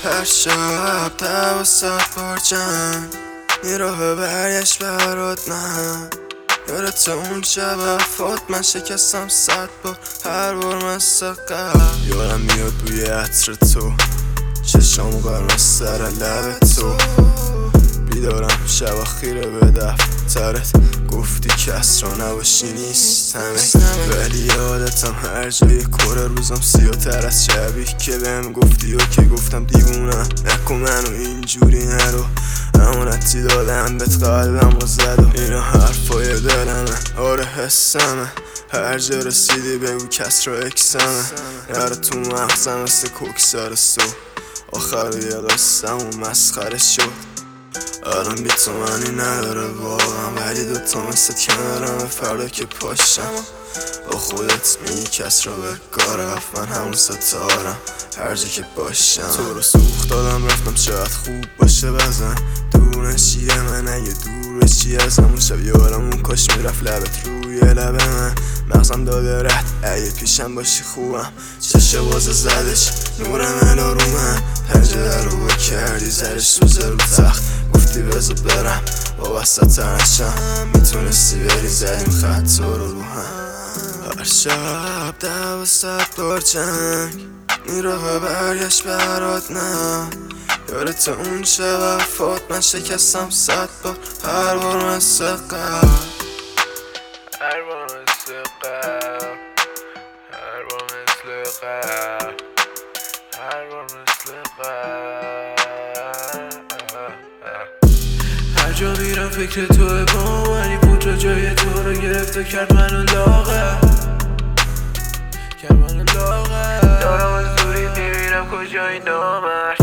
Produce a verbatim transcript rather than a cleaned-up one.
هر شب دوست بار جنگ این راه برگشت برات نه یادت اون شب افات من شکستم صد بار هر بار مثل قبل یادم میاد بوی عطر تو چشامو قرمز سر لب تو بیدارم شب خیره به دفترت گفتی کس را نباشی نیستمه ولی یادتم هر جای کره روزم سیاتر از شبی که بهم گفتی و که گفتم دیوونم نکن منو اینجوری نرو امانتی دادم بهت قلبم و زد و اینا حرفای دلمه آره حسمه هر جا رسیدی بگو کس را اکسمه نره تو مغزم مثل کوکسار سو آخر یه قصم و مسخره شد الان بی تو معنی نداره واقعا ولی دوتا مثل کنارم فردا که پاشم با خودت میگی کس را به کار رفت من همون ستارم هر جا که باشم تو رو سوخت دادم رفتم شاید خوب باشه بزن دور نشیه من اگه دور بشی از همون شب یارم اون کاش میرفت لبت روی لب من مغزم داده رد اگه پیشم باشی خوبم چشه بازه زدش نور من آرومم پنجره رو کردی زرش سوزه رو تخت گفتی بذار برم با وسط نشم میتونستی بری زدیم خط رو رو هم هر شب دوست بار جنگ این راه برگشت برات نه یادت اون شب افات من شکستم صد بار هر بار مثل قبل هر بار مثل قبل هر بار مثل قبل هر بار مثل قبل هر جا میرم فکر توه با منی بود و جای تو رو گرفته کرد منو لاغر کرد منو لاغر دارم از دوری میبینم کجای نامرد